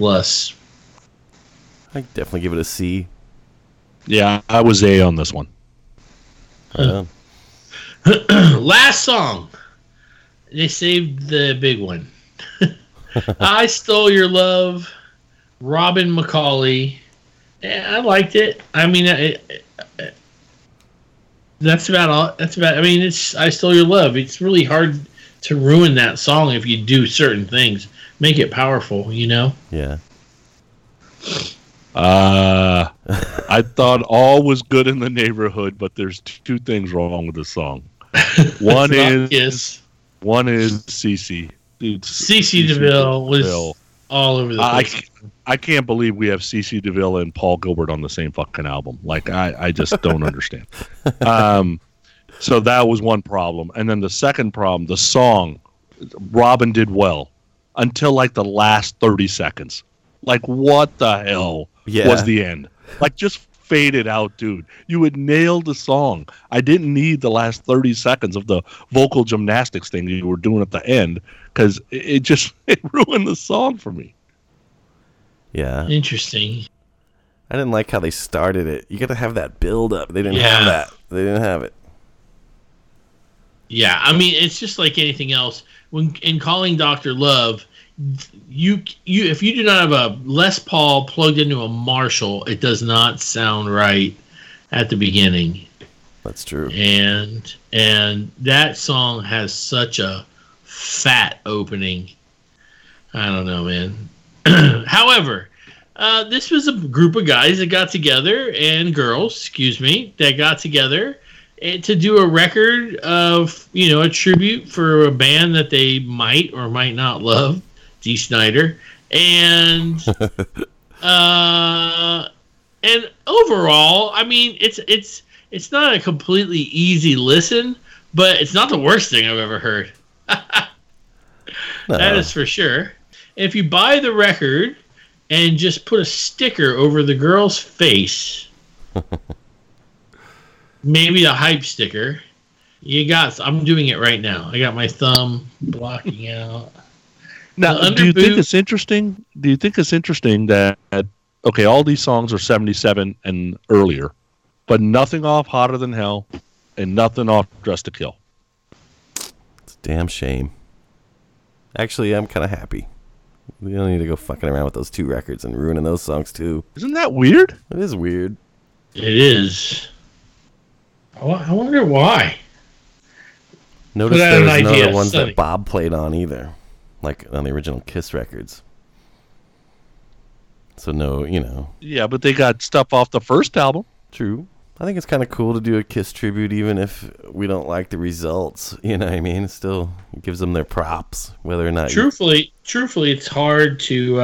I definitely give it a C. Yeah, I was A on this one. Last song. They saved the big one. I Stole Your Love, Robin McCauley. Yeah, I liked it. I mean, that's about all. It's I Stole Your Love. It's really hard to ruin that song if you do certain things. Make it powerful, Yeah. I thought all was good in the neighborhood, but there's two things wrong with the song. One is CeCe. Dude, CeCe DeVille was all over the place. I can't believe we have CeCe DeVille and Paul Gilbert on the same fucking album. Like, I just don't understand. So that was one problem. And then the second problem, the song, Robin did well until like the last 30 seconds. Like, what the hell was the end? Like, just faded out, dude. You had nailed the song. I didn't need the last 30 seconds of the vocal gymnastics thing you were doing at the end, because it ruined the song for me. Yeah. Interesting. I didn't like how they started it. You got to have that build up. They didn't have that. They didn't have it. Yeah, I mean, it's just like anything else. When in Calling Dr. Love, you if you do not have a Les Paul plugged into a Marshall, it does not sound right at the beginning. That's true. And that song has such a fat opening. I don't know, man. However, this was a group of guys that got together, and girls, excuse me, that got together to do a record of, a tribute for a band that they might or might not love, Dee Snider. And and overall, I mean, it's not a completely easy listen, but it's not the worst thing I've ever heard. That is for sure. If you buy the record and just put a sticker over the girl's face, maybe a hype sticker, I'm doing it right now. I got my thumb blocking out. Now, do you think it's interesting? Do you think it's interesting that, okay, all these songs are 77 and earlier, but nothing off Hotter Than Hell and nothing off Dress to Kill? It's a damn shame. Actually, I'm kind of happy. We don't need to go fucking around with those two records and ruining those songs too. Isn't that weird? It is weird. It is. I wonder why. Notice there's no other ones that Bob played on either, like on the original Kiss records. So no, Yeah, but they got stuff off the first album. True. I think it's kind of cool to do a Kiss tribute, even if we don't like the results. You know what I mean? It still gives them their props, whether or not. Truthfully, it's hard to.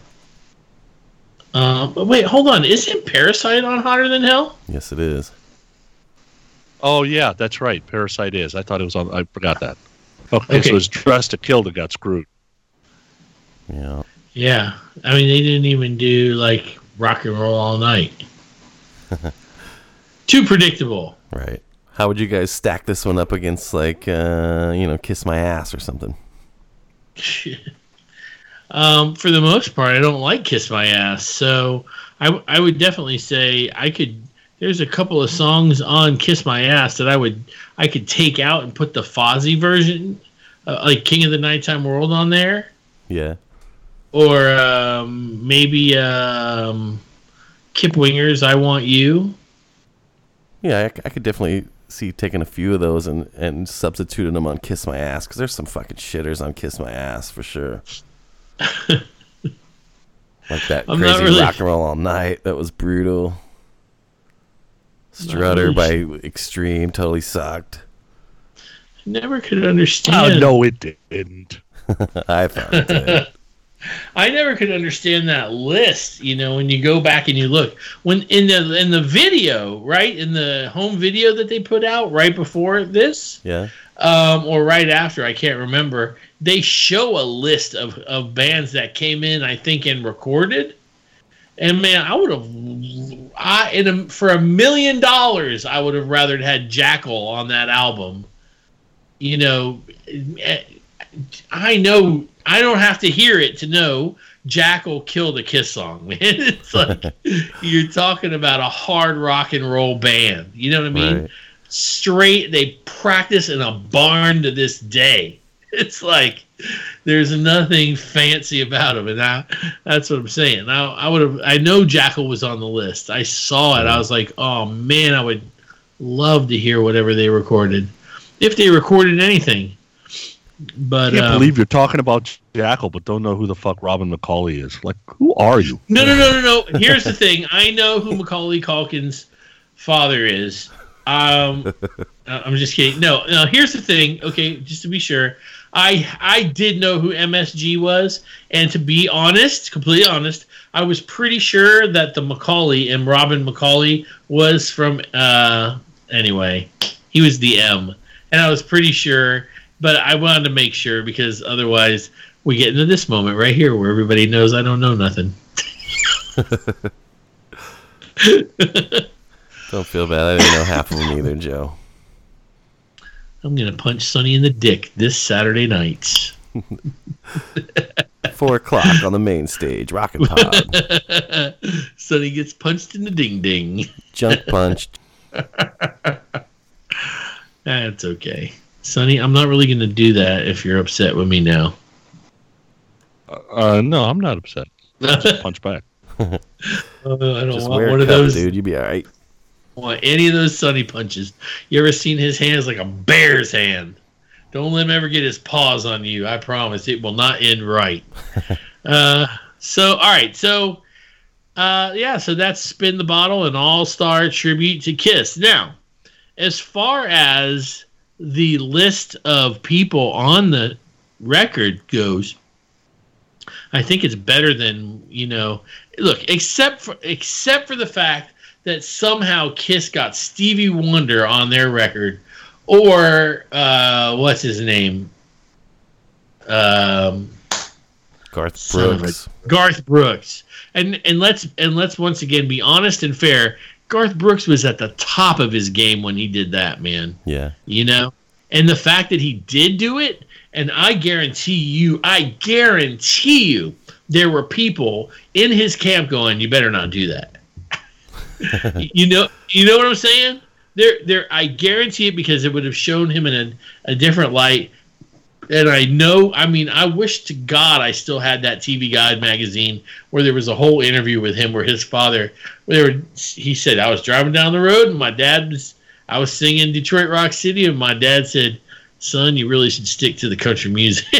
But wait, hold on. Isn't Parasite on Hotter Than Hell? Yes, it is. Oh yeah, that's right. Parasite is. I thought it was on. I forgot that. Okay. So it was Dress to Kill that got screwed. Yeah. Yeah, I mean they didn't even do like Rock and Roll All Night. Too predictable. Right. How would you guys stack this one up against, like, Kiss My Ass or something? For the most part, I don't like Kiss My Ass. So I would definitely say there's a couple of songs on Kiss My Ass that I could take out and put the Fozzy version, like King of the Nighttime World on there. Yeah. Or maybe Kip Winger's I Want You. Yeah, I could definitely see taking a few of those and substituting them on Kiss My Ass, because there's some fucking shitters on Kiss My Ass for sure. Like that crazy Rock and Roll All Night, that was brutal. Strutter by Extreme totally sucked. Never could understand. Oh, no, it didn't. I thought it did. I never could understand that list. When you go back and you look, when in the video, right, in the home video that they put out right before this, yeah, or right after, I can't remember. They show a list of bands that came in, I think, and recorded. And man, I would have, for $1 million, I would have rather had Jackal on that album. I know. I don't have to hear it to know Jackal killed a Kiss song, man. It's like you're talking about a hard rock and roll band. You know what I mean? Right. Straight, they practice in a barn to this day. It's like there's nothing fancy about them, and that's what I'm saying. I know Jackal was on the list. I saw it. I was like, oh man, I would love to hear whatever they recorded, if they recorded anything. But I can't believe you're talking about Jackal, but don't know who the fuck Robin McAuley is. Like, who are you? No. Here's the thing. I know who Macaulay Culkin's father is. I'm just kidding. No. Here's the thing. Okay, just to be sure, I did know who MSG was, and to be honest, completely honest, I was pretty sure that the Macaulay and Robin McAuley was from. Anyway, he was the M, and I was pretty sure. But I wanted to make sure, because otherwise we get into this moment right here where everybody knows I don't know nothing. Don't feel bad. I didn't know half of them either, Joe. I'm going to punch Sonny in the dick this Saturday night. 4 o'clock on the main stage, Rockin' Pod. Sonny gets punched in the ding-ding. Junk punched. That's okay. Sonny, I'm not really going to do that if you're upset with me now. No, I'm not upset. Just punch back. I don't Just want wear one a of cup, those. dude. You be all right. Want any of those Sonny punches. You ever seen his hands like a bear's hand? Don't let him ever get his paws on you. I promise it will not end right. So that's Spin the Bottle, an all-star tribute to Kiss. Now, as far as the list of people on the record goes, I think it's better than, look, except for the fact that somehow Kiss got Stevie Wonder on their record, or what's his name? Garth Brooks. Garth Brooks. And let's once again be honest and fair. Garth Brooks was at the top of his game when he did that, man. Yeah. And the fact that he did do it, and I guarantee you, there were people in his camp going, "You better not do that." you know what I'm saying? I guarantee it, because it would have shown him in a different light. And I wish to God I still had that TV Guide magazine where there was a whole interview with him where his father, he said, I was driving down the road and I was singing Detroit Rock City, and my dad said, "Son, you really should stick to the country music."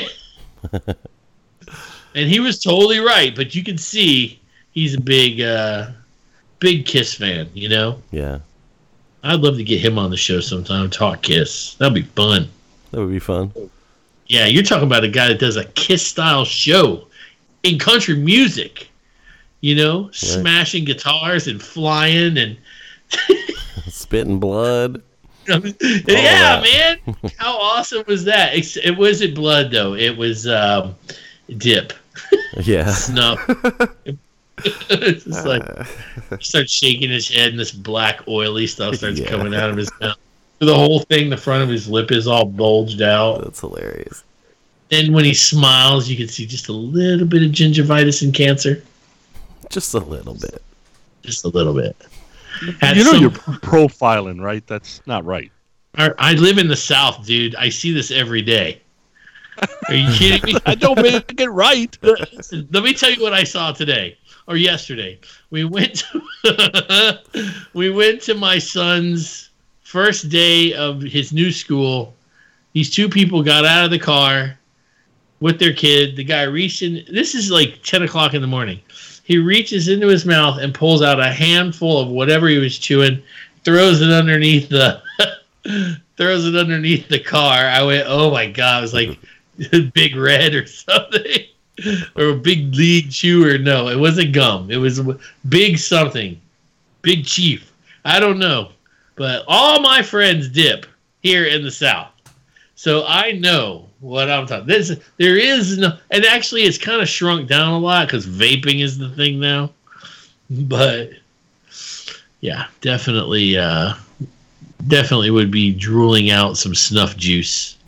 And he was totally right, but you can see he's a big Kiss fan, Yeah. I'd love to get him on the show sometime and talk Kiss. That'd be fun. That would be fun. Yeah, you're talking about a guy that does a Kiss-style show in country music. Smashing guitars and flying and Spitting blood. yeah, man. How awesome was that? It wasn't blood, though. It was dip. Yeah. Snuff. It's just like he starts shaking his head and this black oily stuff starts coming out of his mouth. The whole thing, the front of his lip is all bulged out. That's hilarious. And when he smiles, you can see just a little bit of gingivitis and cancer. Just a little bit. Just a little bit. You're profiling, right? That's not right. I live in the South, dude. I see this every day. Are you kidding me? I don't make it right. Listen, let me tell you what I saw today or yesterday. We went to my son's first day of his new school. These two people got out of the car with their kid. The guy reached in. This is like 10 o'clock in the morning. He reaches into his mouth and pulls out a handful of whatever he was chewing, throws it underneath the car. I went, oh my God. It was like Big Red or something. Or a Big League Chewer. No, it wasn't gum. It was Big something. Big Chief. I don't know. But all my friends dip here in the South. So I know what I'm talking about. There is no, and actually it's kind of shrunk down a lot because vaping is the thing now. But yeah, definitely would be drooling out some snuff juice.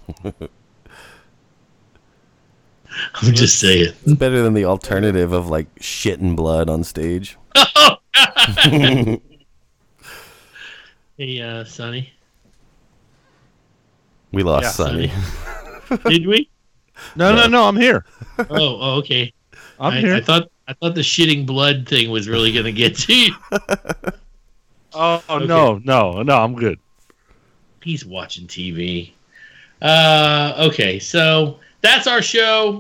I'm just saying. It's better than the alternative of like shit and blood on stage. Hey, Sonny. We lost Sonny. Did we? No, I'm here. Oh, okay. I'm here. I thought the shitting blood thing was really gonna get to you. Oh, Okay. No, I'm good. He's watching TV. Okay, so that's our show.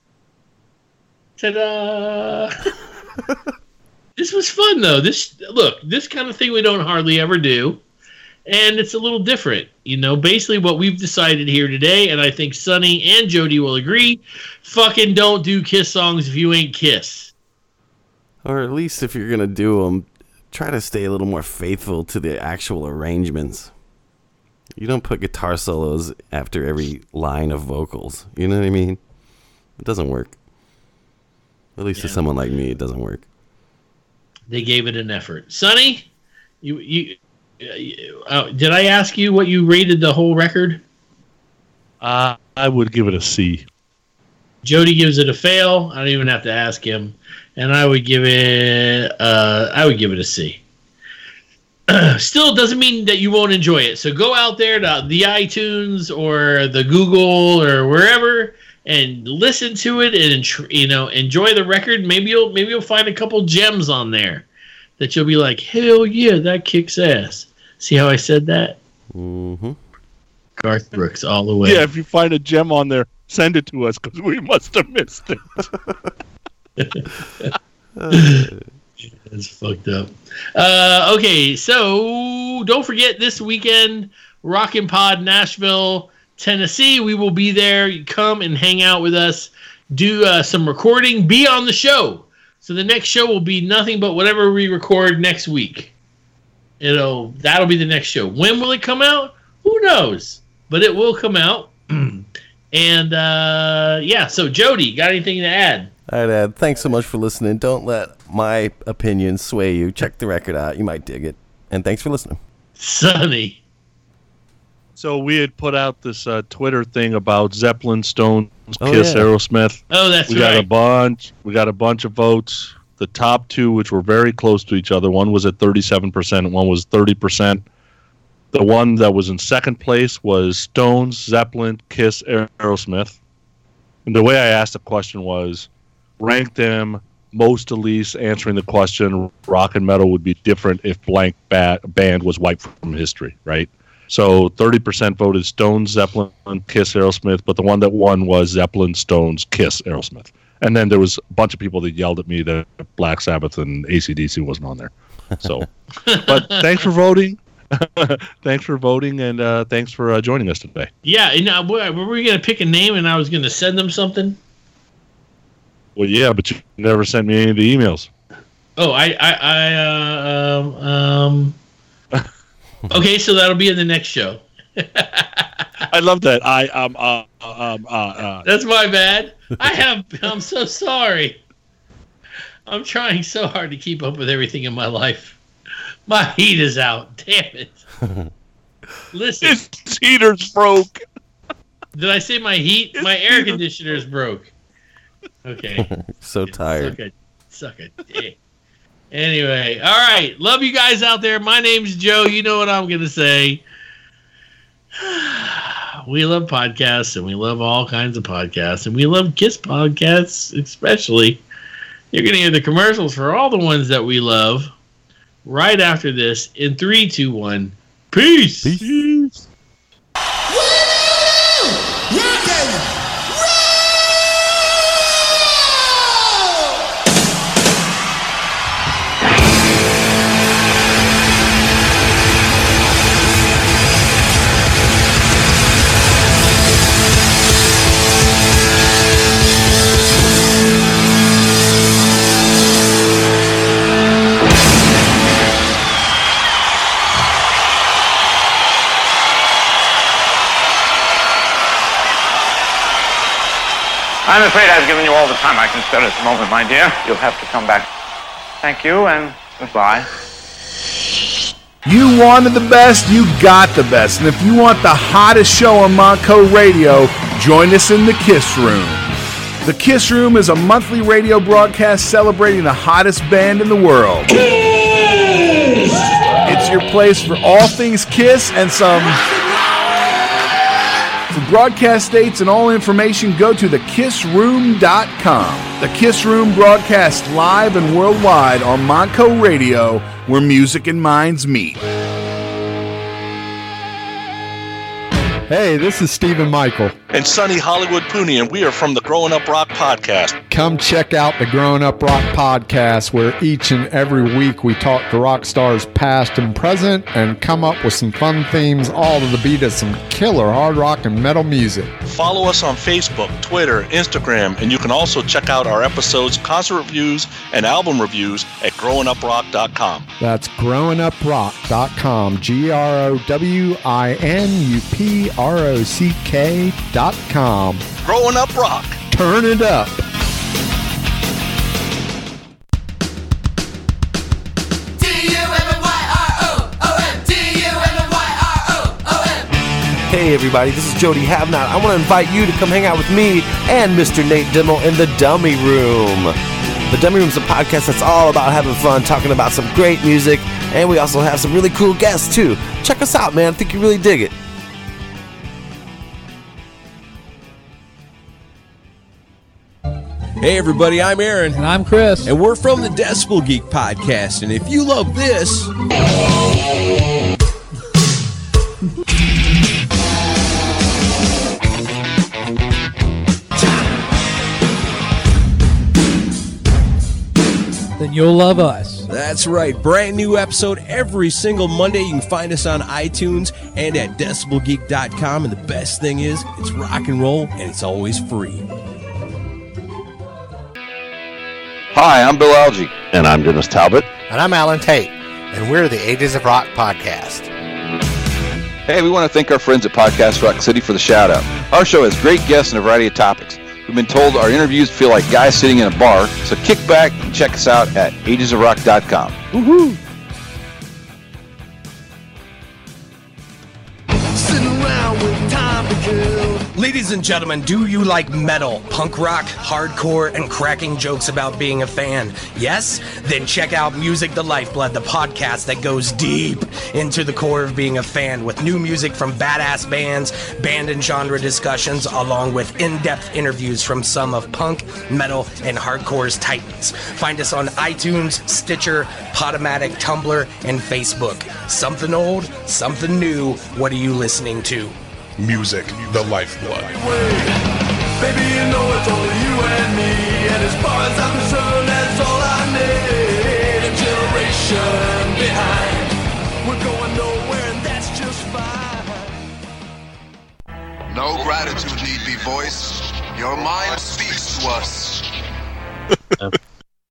Ta-da! This was fun, though. This kind of thing we don't hardly ever do. And it's a little different. Basically what we've decided here today, and I think Sonny and Jody will agree, fucking don't do Kiss songs if you ain't Kiss. Or at least if you're going to do them, try to stay a little more faithful to the actual arrangements. You don't put guitar solos after every line of vocals. You know what I mean? It doesn't work. At least to someone like me, it doesn't work. They gave it an effort. Sonny, did I ask you what you rated the whole record? I would give it a C. Jody gives it a fail. I don't even have to ask him, and I would give it a C. Still doesn't mean that you won't enjoy it. So go out there to the iTunes or the Google or wherever and listen to it and enjoy the record. Maybe you'll find a couple gems on there that you'll be like, hell yeah, that kicks ass. See how I said that? Mm-hmm. Garth Brooks all the way. Yeah, if you find a gem on there, send it to us because we must have missed it. That's fucked up. Okay, so don't forget this weekend, Rockin' Pod Nashville, Tennessee. We will be there. You come and hang out with us, do some recording, be on the show. So the next show will be nothing but whatever we record next week. That'll be the next show. When will it come out? Who knows? But it will come out. And so Jody, got anything to add? All right, Ed. Thanks so much for listening. Don't let my opinion sway you. Check the record out. You might dig it. And thanks for listening. Sonny. So we had put out this Twitter thing about Zeppelin, Stones, Kiss, Aerosmith. Oh, that's right. We got a bunch of votes. The top two, which were very close to each other, one was at 37% and one was 30%. The one that was in second place was Stones, Zeppelin, Kiss, Aerosmith. And the way I asked the question was, rank them most to least, answering the question, rock and metal would be different if blank band was wiped from history, right? So 30% voted Stones, Zeppelin, Kiss, Aerosmith, but the one that won was Zeppelin, Stones, Kiss, Aerosmith. And then there was a bunch of people that yelled at me that Black Sabbath and AC/DC wasn't on there. So, but thanks for voting. Thanks for voting, and thanks for joining us today. Yeah, and were we going to pick a name and I was going to send them something? Well, yeah, but you never sent me any of the emails. Oh, okay, so that'll be in the next show. I love that. That's my bad. I'm so sorry. I'm trying so hard to keep up with everything in my life. My heat is out. Damn it. Listen. His heater's broke. Did I say my heat? My air conditioner's broke. Okay. So tired. Suck it. Anyway, all right. Love you guys out there. My name's Joe. You know what I'm going to say. We love podcasts, and we love all kinds of podcasts, and we love Kiss podcasts especially. You're going to hear the commercials for all the ones that we love right after this in 3, 2, 1. Peace. Peace. I'm afraid I've given you all the time I can spare at the moment, my dear. You'll have to come back. Thank you, and goodbye. You wanted the best, you got the best. And if you want the hottest show on Montco Radio, join us in the Kiss Room. The Kiss Room is a monthly radio broadcast celebrating the hottest band in the world. Kiss! It's your place for all things Kiss and some... For broadcast dates and all information, go to thekissroom.com. The Kiss Room broadcasts live and worldwide on Montco Radio, where music and minds meet. Hey, this is Stephen Michael. And Sonny Hollywood Pooney, and we are from the Growing Up Rock Podcast. Come check out the Growing Up Rock Podcast, where each and every week we talk to rock stars past and present and come up with some fun themes, all to the beat of some killer hard rock and metal music. Follow us on Facebook, Twitter, Instagram, and you can also check out our episodes, concert reviews, and album reviews at growinguprock.com. That's growinguprock.com, growinguprock.com. Growing Up Rock. Turn it up. Hey everybody, this is Jody Havnot. I want to invite you to come hang out with me and Mr. Nate Dimmel in the Dummy Room. The Dummy Room is a podcast that's all about having fun, talking about some great music, and we also have some really cool guests too. Check us out, man. I think you really dig it. Hey everybody, I'm Aaron. And I'm Chris. And we're from the Decibel Geek Podcast. And if you love this... then you'll love us. That's right. Brand new episode every single Monday. You can find us on iTunes and at decibelgeek.com. And the best thing is, it's rock and roll and it's always free. Hi, I'm Bill Algie. And I'm Dennis Talbot. And I'm Alan Tate. And we're the Ages of Rock podcast. Hey, we want to thank our friends at Podcast Rock City for the shout out. Our show has great guests and a variety of topics. We've been told our interviews feel like guys sitting in a bar, so kick back and check us out at agesofrock.com. Woohoo! Sitting around with time to kill. Ladies and gentlemen, do you like metal, punk rock, hardcore, and cracking jokes about being a fan? Yes? Then check out Music the Lifeblood, the podcast that goes deep into the core of being a fan with new music from badass bands, band and genre discussions, along with in-depth interviews from some of punk, metal, and hardcore's titans. Find us on iTunes, Stitcher, Podomatic, Tumblr, and Facebook. Something old, something new. What are you listening to? Music, the lifeblood. Baby, you know it's only you and me, and as far as I'm concerned, that's all I need. A generation behind, we're going nowhere, and that's just fine. No gratitude need be voiced. Your mind speaks to us.